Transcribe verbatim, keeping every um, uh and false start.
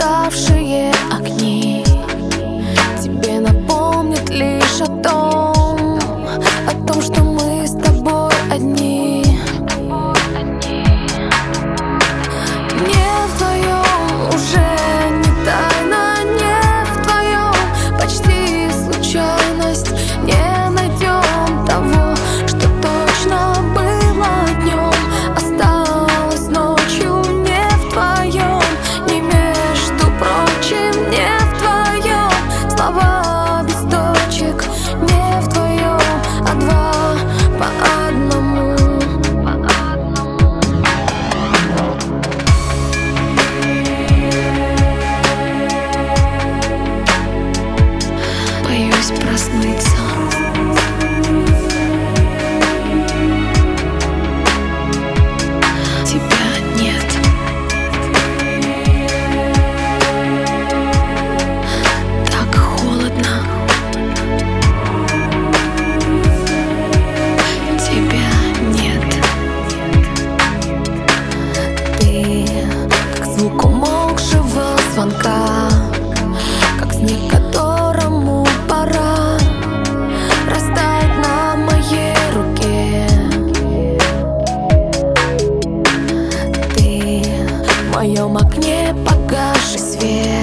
угасавшие огни тебе напомнят лишь о том, о том, что мы с тобой одни. Не вдвоем, уже не тайна, не вдвоем, почти случайность. Не найдем того, что точно было днем, осталось ночью. Не вдвоем, не между прочим, не вдвоем, слова без точек. Не вдвоем, а два по одному. Боюсь проснуться. Тебя нет. Так холодно. Тебя нет. Ты как звук умолкшего звонка, как снег, которому пора растает на моей руке. Ты в моем окне погасший свет.